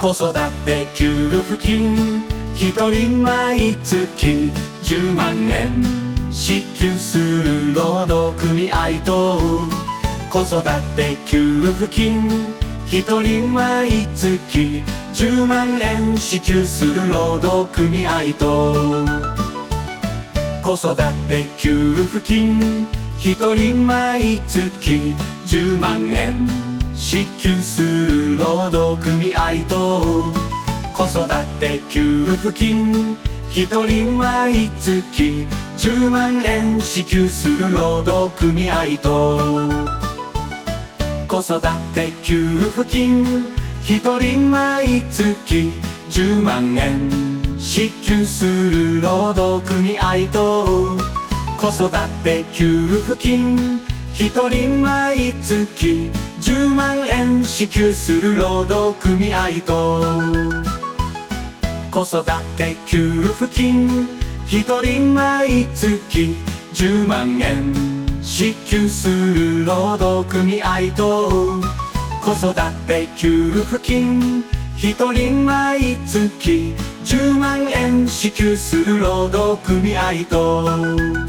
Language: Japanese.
子育て給付金一人毎月10万円支給する労働組合と子育て給付金一人毎月10万円支給する労働組合と子育て給付金一人毎月10万円支給する労働組合と子育て給付金一人毎月10万円支給する労働組合と子育て給付金一人毎月10万円支給する労働組合と子育て給付金一人毎月10万円支給する労働組合と子育て給付金一人毎月10万円支給する労働組合と子育て給付金一人毎月10万円支給する労働組合と